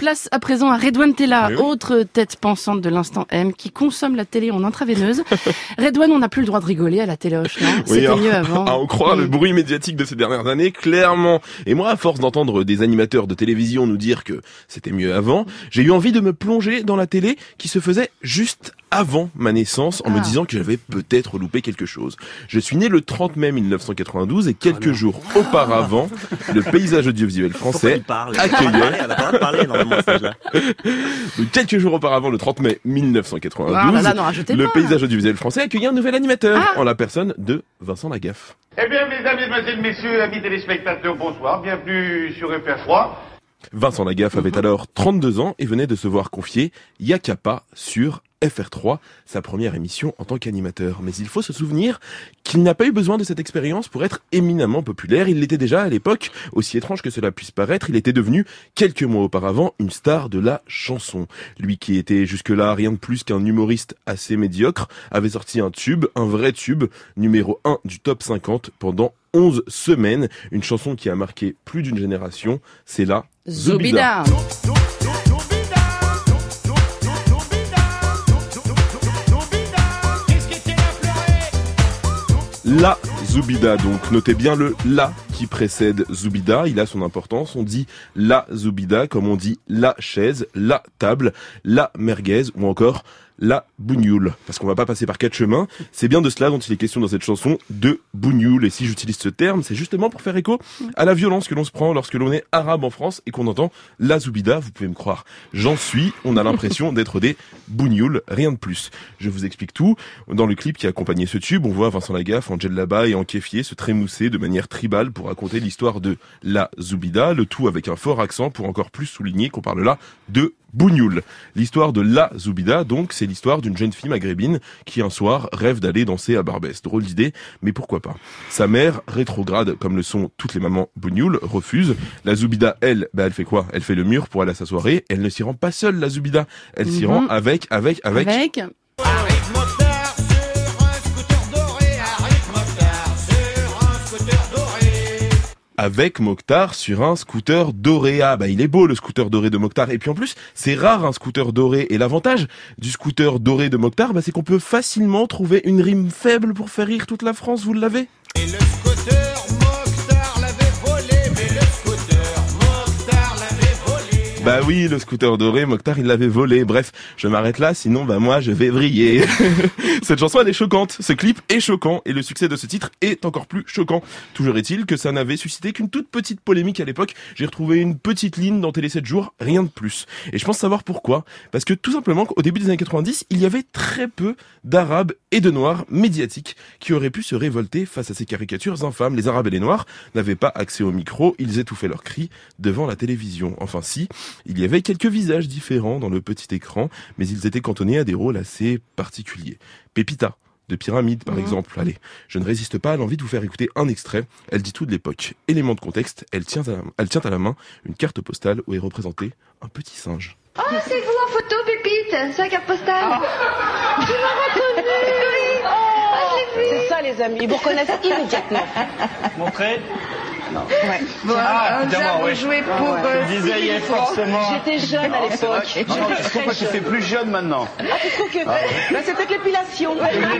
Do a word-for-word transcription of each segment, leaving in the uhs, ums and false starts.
Place à présent à Redouane Tella, oui, oui. autre tête pensante de l'instant M, qui consomme la télé en intraveineuse. Redouane, on n'a plus le droit de rigoler à la téléhoche, non? Oui, C'était à, mieux avant. À en croire mmh. le bruit médiatique de ces dernières années, clairement. Et moi, à force d'entendre des animateurs de télévision nous dire que c'était mieux avant, j'ai eu envie de me plonger dans la télé qui se faisait juste avant ma naissance, en ah. me disant que j'avais peut-être loupé quelque chose. Je suis né le trente mai mille neuf cent quatre-vingt-douze et quelques oh jours auparavant, le paysage audiovisuel français accueillait... Donc, quelques jours auparavant, le trente mai mille neuf cent quatre-vingt-douze, ah, là, là, le pas. paysage audiovisuel français accueillait un nouvel animateur, ah. en la personne de Vincent Lagaffe. Eh bien, mesdames, mesdemoiselles, messieurs, amis téléspectateurs, bonsoir, bienvenue sur F R trois. Vincent Lagaffe avait alors trente-deux ans et venait de se voir confier Yakapa sur F R trois, sa première émission en tant qu'animateur. Mais il faut se souvenir qu'il n'a pas eu besoin de cette expérience pour être éminemment populaire. Il l'était déjà à l'époque, aussi étrange que cela puisse paraître. Il était devenu, quelques mois auparavant, une star de la chanson. Lui qui était jusque-là rien de plus qu'un humoriste assez médiocre, avait sorti un tube, un vrai tube, numéro un du top cinquante pendant onze semaines. Une chanson qui a marqué plus d'une génération, c'est la Zoubida. Zoubida. La Zoubida, donc notez bien le la qui précède Zoubida, il a son importance, on dit la Zoubida comme on dit la chaise, la table, la merguez ou encore la bougnoule, parce qu'on va pas passer par quatre chemins, c'est bien de cela dont il est question dans cette chanson, de bougnoule, et si j'utilise ce terme, c'est justement pour faire écho à la violence que l'on se prend lorsque l'on est arabe en France et qu'on entend la Zoubida, vous pouvez me croire, j'en suis, on a l'impression d'être des bougnoules, rien de plus. Je vous explique tout, dans le clip qui accompagnait ce tube, on voit Vincent Lagaffe en djellaba et en kéfier se trémousser de manière tribale pour raconter l'histoire de la Zoubida, le tout avec un fort accent pour encore plus souligner qu'on parle là de bougnoule. L'histoire de la Zoubida, donc, c'est l'histoire d'une jeune fille maghrébine qui un soir rêve d'aller danser à Barbès. Drôle d'idée, mais pourquoi pas. Sa mère, rétrograde comme le sont toutes les mamans bougnoules, refuse. La Zoubida, elle, bah elle fait quoi? Elle fait le mur pour aller à sa soirée. Elle ne s'y rend pas seule, la Zoubida. Elle mm-hmm. s'y rend avec, avec, avec... Avec... avec Mokhtar sur un scooter doré. Ah bah il est beau le scooter doré de Mokhtar. Et puis en plus, c'est rare un scooter doré. Et l'avantage du scooter doré de Mokhtar, bah, c'est qu'on peut facilement trouver une rime faible pour faire rire toute la France, vous l'avez? Et le scooter Mokhtar l'avait volé, mais le scooter Mokhtar l'avait volé. Bah oui, le scooter doré, Mokhtar il l'avait volé. Bref, je m'arrête là, sinon bah moi je vais vriller. Cette chanson elle est choquante, ce clip est choquant et le succès de ce titre est encore plus choquant. Toujours est-il que ça n'avait suscité qu'une toute petite polémique à l'époque. J'ai retrouvé une petite ligne dans Télé sept jours, rien de plus. Et je pense savoir pourquoi. Parce que tout simplement qu'au début des années quatre-vingt-dix, il y avait très peu d'arabes et de noirs médiatiques qui auraient pu se révolter face à ces caricatures infâmes. Les arabes et les noirs n'avaient pas accès au micro, ils étouffaient leurs cris devant la télévision. Enfin si, il y avait quelques visages différents dans le petit écran, mais ils étaient cantonnés à des rôles assez particuliers. Pépita, de Pyramide par mmh. exemple. Allez, je ne résiste pas à l'envie de vous faire écouter un extrait. Elle dit tout de l'époque. Élément de contexte, elle tient, à, elle tient à la main une carte postale où est représenté un petit singe. Oh, c'est vous en photo, Pépite, sur la carte postale. Oh. Tu m'as reconnu. Oui. Oh, je l'ai vu. C'est ça, les amis, vous reconnaissez immédiatement. Montrez. Non. Ouais. Bon, ah, on évidemment, ouais. jouer pour ah, ouais. euh, Je disais, il y a forcément... J'étais jeune à l'époque. Non, non, je trouve que tu fais plus jeune maintenant. Ah, tu trouves que... Ah, ouais. Bah, c'est peut-être l'épilation.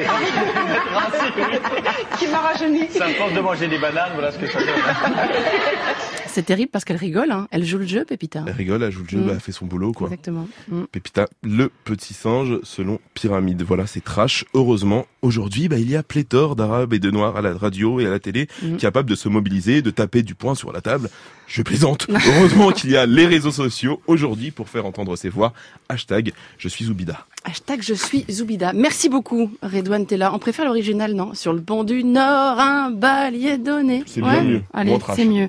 Qui m'a rajeuni. Ça me force de manger des bananes, voilà ce que ça donne. C'est terrible parce qu'elle rigole, hein. Elle joue le jeu, Pépita. Elle rigole, elle joue le jeu, mmh. elle fait son boulot, quoi. Exactement. Mmh. Pépita, le petit singe, selon Pyramide. Voilà, c'est trash. Heureusement, aujourd'hui, bah, il y a pléthore d'arabes et de noirs à la radio et à la télé mmh. capables de se mobiliser, de taper du poing sur la table. Je plaisante. Heureusement qu'il y a les réseaux sociaux aujourd'hui pour faire entendre ces voix. Hashtag je suis Zoubida. Hashtag je suis Zoubida. Merci beaucoup, Redouane Tella. On préfère l'original, non? Sur le pont du Nord, un bal y est donné. C'est ouais. bien mieux. Allez, c'est mieux.